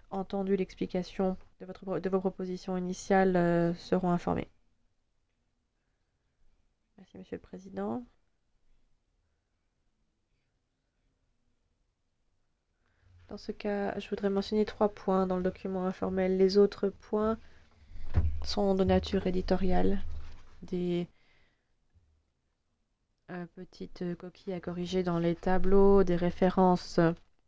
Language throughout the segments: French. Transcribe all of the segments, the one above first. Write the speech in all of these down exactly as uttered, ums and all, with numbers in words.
entendu l'explication de, votre, de vos propositions initiales euh, seront informés. Merci, Monsieur le Président. Dans ce cas, je voudrais mentionner trois points dans le document informel. Les autres points sont de nature éditoriale, des euh, petites coquilles à corriger dans les tableaux, des références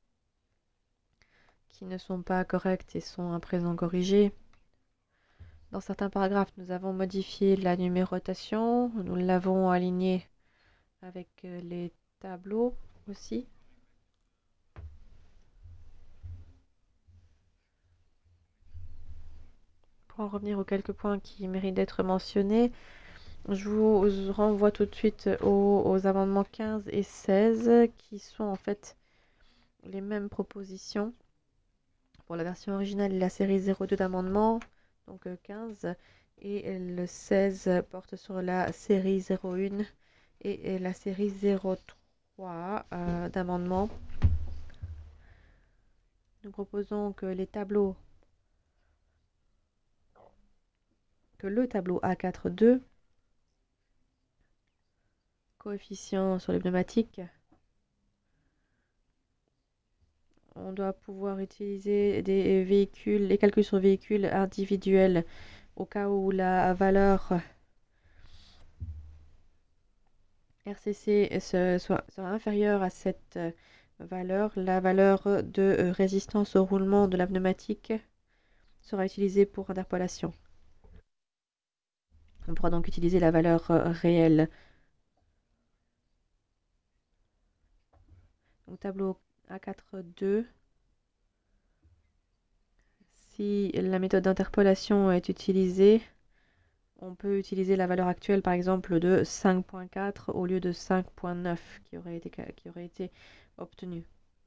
qui ne sont pas correctes et sont à présent corrigées. Dans certains paragraphes, nous avons modifié la numérotation, nous l'avons alignée avec euh, les tableaux aussi. Pour en revenir aux quelques points qui méritent d'être mentionnés, je vous renvoie tout de suite aux, aux amendements quinze et seize qui sont en fait les mêmes propositions pour la version originale et la série zéro deux d'amendements, donc euh, quinze, et le seize porte sur la série zéro un et, et la série zéro trois euh, d'amendements. Nous proposons que les tableaux, que le tableau A quatre deux, coefficient sur les pneumatiques, on doit pouvoir utiliser des véhicules, les calculs sur véhicules individuels au cas où la valeur R C C se- soit, sera inférieure à cette euh, valeur. La valeur de euh, résistance au roulement de la pneumatique sera utilisée pour interpolation. On pourra donc utiliser la valeur euh, réelle. Au tableau A quatre deux, si la méthode d'interpolation est utilisée, on peut utiliser la valeur actuelle, par exemple, de cinq virgule quatre au lieu de cinq virgule neuf qui aurait été, qui aurait été obtenue.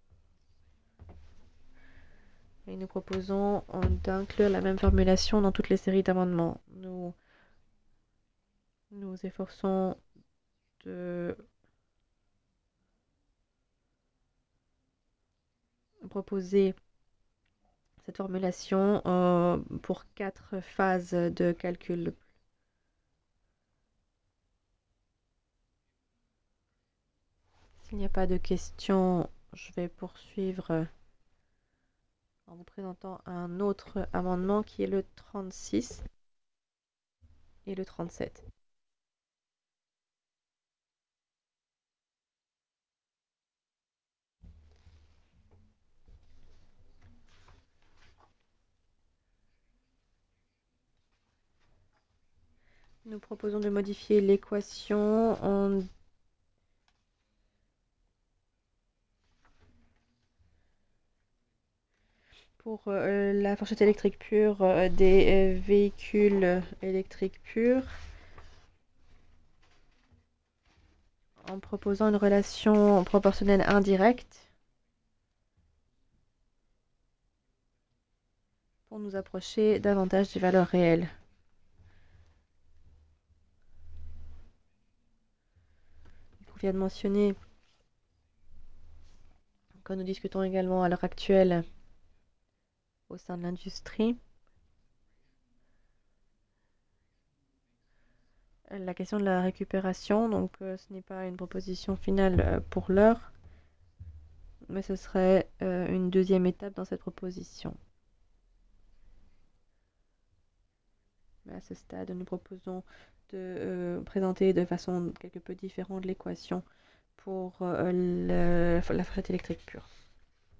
Et nous proposons euh, d'inclure la même formulation dans toutes les séries d'amendements. Nous nous efforçons de proposer cette formulation euh, pour quatre phases de calcul. S'il n'y a pas de questions, je vais poursuivre en vous présentant un autre amendement qui est le trente-six et le trente-sept. Nous proposons de modifier l'équation en pour euh, la fourchette électrique pure euh, des euh, véhicules électriques purs en proposant une relation proportionnelle indirecte pour nous approcher davantage des valeurs réelles. Il convient de mentionner que nous discutons également à l'heure actuelle au sein de l'industrie la question de la récupération, donc euh, ce n'est pas une proposition finale euh, pour l'heure, mais ce serait euh, une deuxième étape dans cette proposition. Mais à ce stade, nous proposons de euh, présenter de façon quelque peu différente l'équation pour euh, le, la fourchette électrique pure.